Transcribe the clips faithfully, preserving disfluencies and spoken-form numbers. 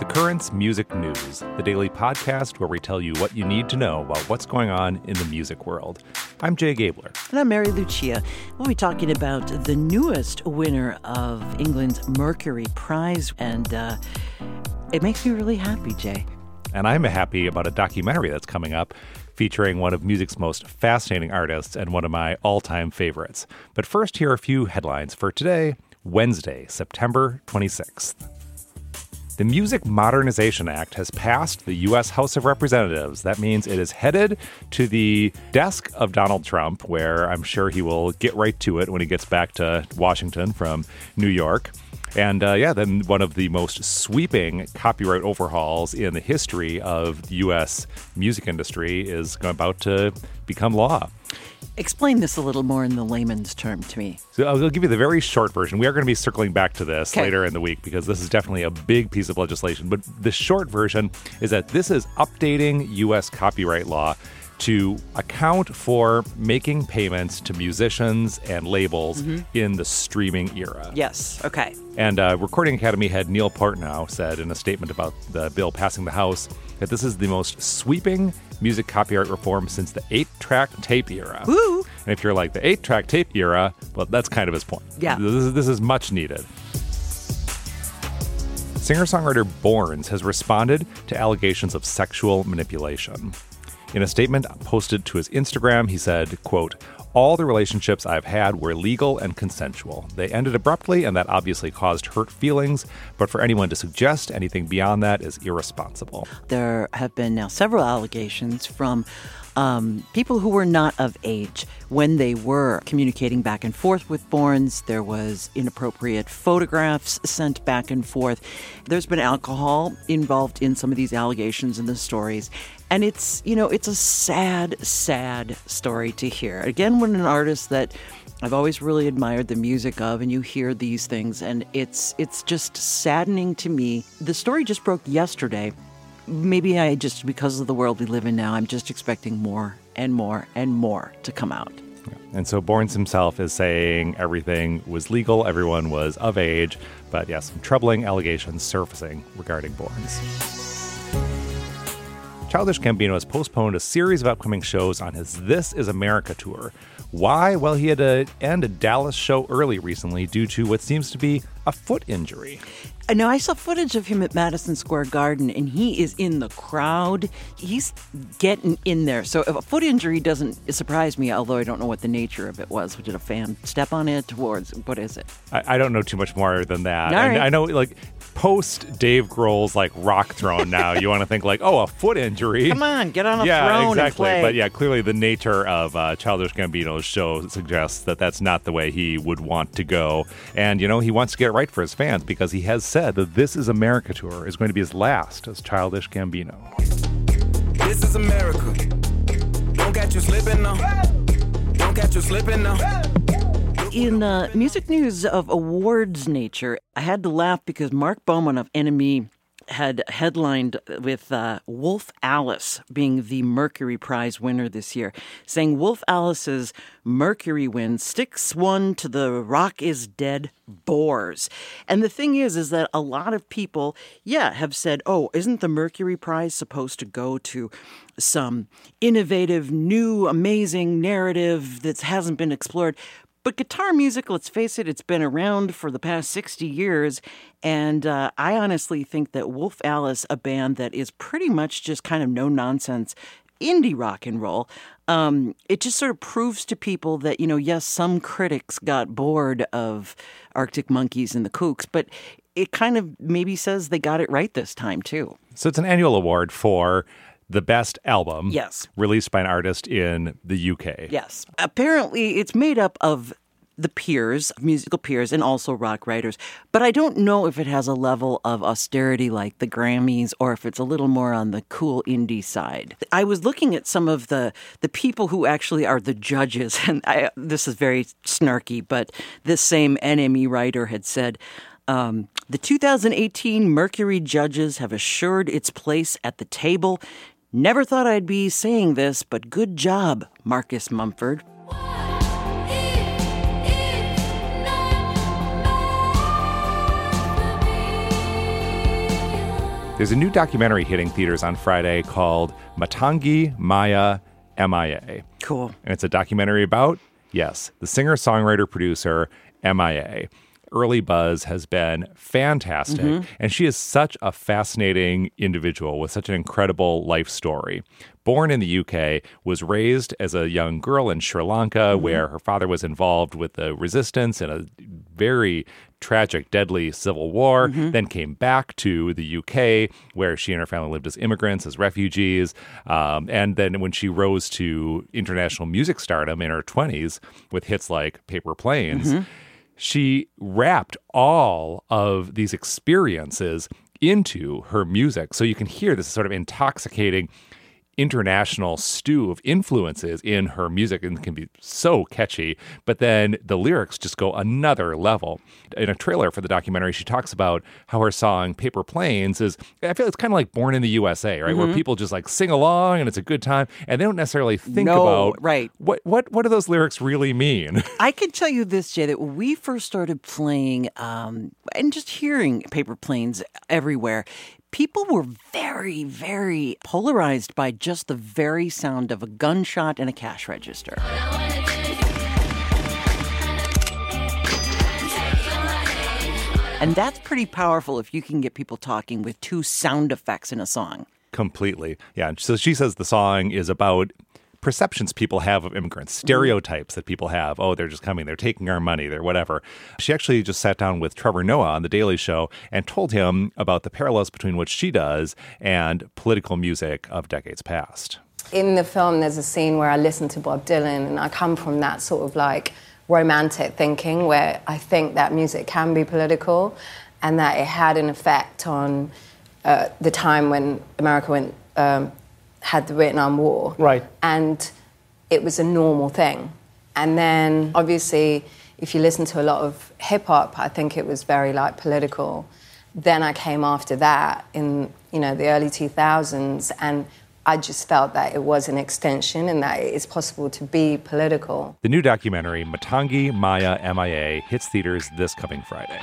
The Currents Music News, the daily podcast where we tell you what you need to know about what's going on in the music world. I'm Jay Gabler. And I'm Mary Lucia. We'll be talking about the newest winner of England's Mercury Prize, and uh, it makes me really happy, Jay. And I'm happy about a documentary that's coming up featuring one of music's most fascinating artists and one of my all-time favorites. But first, here are a few headlines for today, Wednesday, September twenty-sixth. The Music Modernization Act has passed the U S House of Representatives. That means it is headed to the desk of Donald Trump, where I'm sure he will get right to it when he gets back to Washington from New York. And uh, yeah, then one of the most sweeping copyright overhauls in the history of the U S music industry is about to become law. Explain this a little more in the layman's term to me. So I'll give you the very short version. We are going to be circling back to this okay. later in the week because this is definitely a big piece of legislation. But the short version is that this is updating U S copyright law to account for making payments to musicians and labels mm-hmm. in the streaming era. Yes, okay. And uh, Recording Academy head Neil Partnow said in a statement about the bill passing the House that this is the most sweeping music copyright reform since the eight-track tape era. Woo! And if you're like, the eight-track tape era, well, that's kind of his point. Yeah. This is, this is much needed. Singer-songwriter Borns has responded to allegations of sexual manipulation. In a statement posted to his Instagram, he said, quote, "All the relationships I've had were legal and consensual. They ended abruptly, and that obviously caused hurt feelings. But for anyone to suggest anything beyond that is irresponsible." There have been now several allegations from um, people who were not of age when they were communicating back and forth with Borns. There was inappropriate photographs sent back and forth. There's been alcohol involved in some of these allegations and the stories. And it's, you know, it's a sad, sad story to hear. Again, when an artist that I've always really admired the music of, and you hear these things, and it's it's just saddening to me. The story just broke yesterday. Maybe I just, because of the world we live in now, I'm just expecting more and more and more to come out. And so Borns himself is saying everything was legal, everyone was of age, but yes, some troubling allegations surfacing regarding Borns. Childish Gambino has postponed a series of upcoming shows on his This Is America tour. Why? Well, he had to end a Dallas show early recently due to what seems to be a foot injury. I know I saw footage of him at Madison Square Garden, and he is in the crowd. He's getting in there. So if a foot injury doesn't surprise me, although I don't know what the nature of it was. Did a fan step on it? Towards what is it? I, I don't know too much more than that. All right. I, I know, like, post Dave Grohl's like rock throne now, you want to think like, oh, a foot injury. Come on, get on a yeah, throne exactly. and play. But yeah, clearly the nature of uh, Childish Gambino's show suggests that that's not the way he would want to go. And, you know, he wants to get it right for his fans because he has said that This Is America tour is going to be his last as Childish Gambino. This is America. Don't catch you slipping now. Don't catch you slipping now. In uh, music news of awards nature, I had to laugh because Mark Bowman of N M E had headlined with uh, Wolf Alice being the Mercury Prize winner this year, saying Wolf Alice's Mercury win sticks one to the Rock is Dead bores. And the thing is, is that a lot of people, yeah, have said, oh, isn't the Mercury Prize supposed to go to some innovative, new, amazing narrative that hasn't been explored? But guitar music, let's face it, it's been around for the past sixty years, and uh, I honestly think that Wolf Alice, a band that is pretty much just kind of no-nonsense indie rock and roll, um, it just sort of proves to people that, you know, yes, some critics got bored of Arctic Monkeys and the Kooks, but it kind of maybe says they got it right this time, too. So it's an annual award for the best album yes. released by an artist in the U K. Yes. Apparently, it's made up of the peers, musical peers, and also rock writers. But I don't know if it has a level of austerity like the Grammys or if it's a little more on the cool indie side. I was looking at some of the, the people who actually are the judges, and I, this is very snarky, but this same N M E writer had said, Um, the two thousand eighteen Mercury judges have assured its place at the table. Never thought I'd be saying this, but good job, Marcus Mumford. There's a new documentary hitting theaters on Friday called Matangi Maya M I A. Cool. And it's a documentary about, yes, the singer, songwriter, producer M I A. Early buzz has been fantastic, mm-hmm. and she is such a fascinating individual with such an incredible life story. Born in the U K, was raised as a young girl in Sri Lanka, mm-hmm. where her father was involved with the resistance in a very tragic, deadly civil war, mm-hmm. then came back to the U K, where she and her family lived as immigrants, as refugees. Um, and then when she rose to international music stardom in her twenties with hits like Paper Planes, mm-hmm. she wrapped all of these experiences into her music. So you can hear this sort of intoxicating international stew of influences in her music, and can be so catchy, but then the lyrics just go another level. In a trailer for the documentary, she talks about how her song Paper Planes is, I feel it's kind of like Born in the U S A, right? Mm-hmm. Where people just like sing along and it's a good time, and they don't necessarily think no, about right. what, what, what do those lyrics really mean? I can tell you this, Jay, that when we first started playing um, and just hearing Paper Planes everywhere, people were very, very polarized by just the very sound of a gunshot and a cash register. And that's pretty powerful if you can get people talking with two sound effects in a song. Completely. Yeah. So she says the song is about perceptions people have of immigrants, stereotypes that people have. Oh, they're just coming, they're taking our money, they're whatever. She actually just sat down with Trevor Noah on The Daily Show and told him about the parallels between what she does and political music of decades past. In the film, there's a scene where I listen to Bob Dylan, and I come from that sort of like romantic thinking where I think that music can be political, and that it had an effect on uh, the time when America went um, had the Vietnam War. Right. And it was a normal thing. And then, obviously, if you listen to a lot of hip-hop, I think it was very, like, political. Then I came after that in, you know, the early two thousands, and I just felt that it was an extension and that it is possible to be political. The new documentary, Matangi Maya M I A, hits theaters this coming Friday.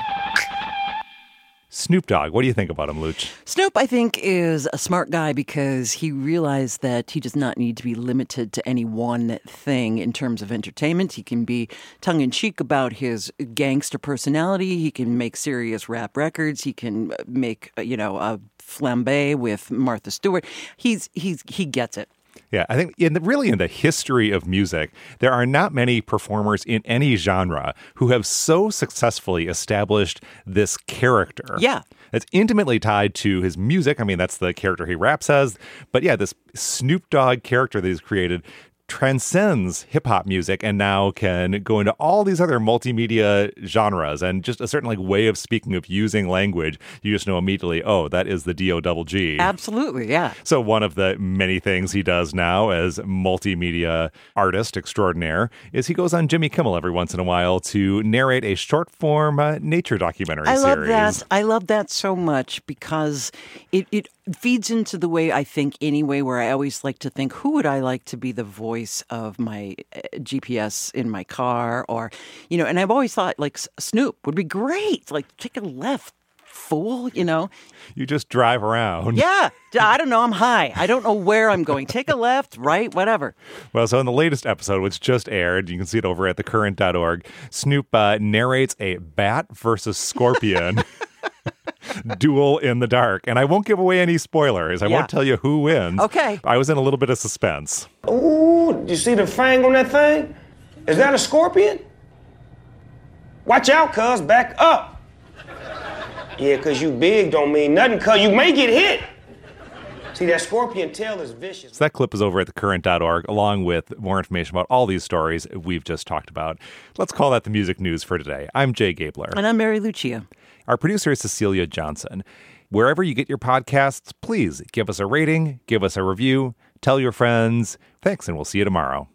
Snoop Dogg, what do you think about him, Luch? Snoop, I think, is a smart guy because he realized that he does not need to be limited to any one thing in terms of entertainment. He can be tongue-in-cheek about his gangster personality. He can make serious rap records. He can make, you know, a flambe with Martha Stewart. He's he's he gets it. Yeah, I think in the, really in the history of music, there are not many performers in any genre who have so successfully established this character. Yeah. It's intimately tied to his music. I mean, that's the character he raps as. But yeah, this Snoop Dogg character that he's created transcends hip-hop music and now can go into all these other multimedia genres, and just a certain like way of speaking, of using language. You just know immediately, oh, that is the D O double G. Absolutely, yeah. So one of the many things he does now as multimedia artist extraordinaire is he goes on Jimmy Kimmel every once in a while to narrate a short-form uh, nature documentary I series. love that. I love that so much because it, it feeds into the way I think anyway, where I always like to think, who would I like to be the voice of my G P S in my car? Or, you know, and I've always thought like Snoop would be great. Like, take a left, fool, you know? You just drive around. Yeah. I don't know. I'm high. I don't know where I'm going. Take a left, right, whatever. Well, so in the latest episode, which just aired, you can see it over at the current dot org, Snoop uh, narrates a bat versus scorpion duel in the dark. And I won't give away any spoilers. I Yeah. won't tell you who wins. Okay. I was in a little bit of suspense. Ooh, you see the fang on that thing? Is that a scorpion? Watch out, cuz. Back up. Yeah, cuz you big don't mean nothing, cuz you may get hit. See, that scorpion tail is vicious. So that clip is over at the current dot org, along with more information about all these stories we've just talked about. Let's call that the music news for today. I'm Jay Gabler. And I'm Mary Lucia. Our producer is Cecilia Johnson. Wherever you get your podcasts, please give us a rating, give us a review, tell your friends. Thanks, and we'll see you tomorrow.